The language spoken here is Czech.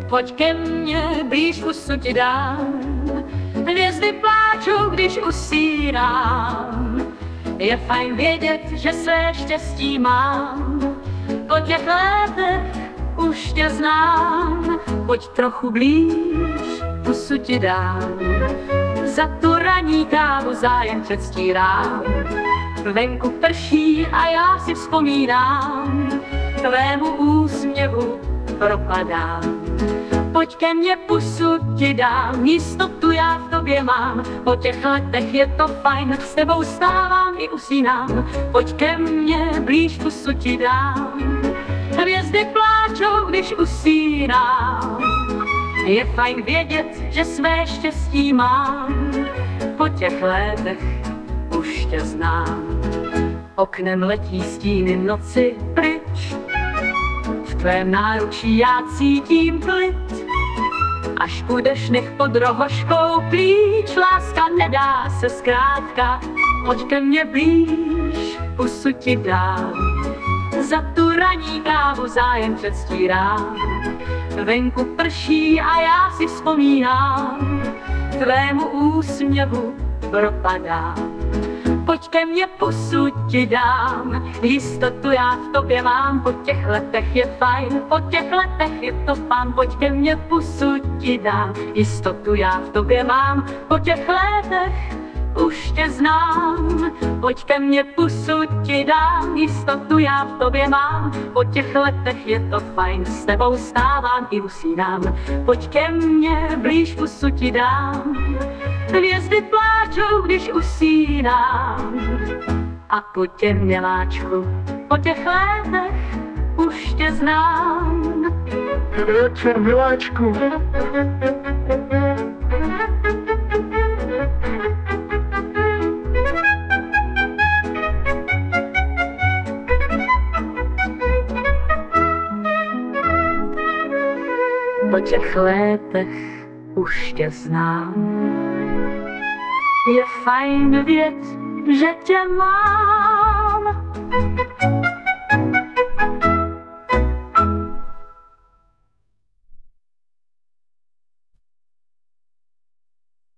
Pojď ke mně, blíž pusu ti dám. Hvězdy pláčou, když usínám. Je fajn vědět, že své štěstí mám. Po těch letech už tě znám. Pojď trochu blíž, pusu ti dám. Za tu ranní kávu zájem předstírám. Venku prší a já si vzpomínám. Tvému úsměvu propadám. Pojď ke mně, pusu ti dám, jistotu já v tobě mám. Po těch letech je to fajn, s tebou stávám i usínám. Pojď ke mně, blíž, pusu ti dám. Hvězdy pláčou, když usínám. Je fajn vědět, že své štěstí mám. Po těch letech už tě znám. Oknem letí stíny noci pryč. V tvém náručí já cítím klid. Až půjdeš, nech pod rohoškou plíč. Láska nedá se zkrátka. Pojď ke mně blíž, pusu ti dám. Za tu ranní kávu zájem předstírám. Venku prší a já si vzpomínám. Tvému úsměvu propadám. Pojď ke mně, pusu ti dám. Jistotu já v tobě mám. Po těch letech je fajn, po těch letech je to fajn. Pojď ke mně, pusu ti dám. Jistotu já v tobě mám. Po těch letech už tě znám. Pojď ke mně, pusu ti dám. Jistotu já v tobě mám. Po těch letech je to fajn, s tebou stávám i usínám. Pojď ke mně, blíž, pusu ti dám. Hvězdy pláčou, když usínám. A pojď ke mně, láčku, po těch letech už tě znám. Večer, miláčku. Po těch letech už tě znám. Je fajn vědět, že tě mám.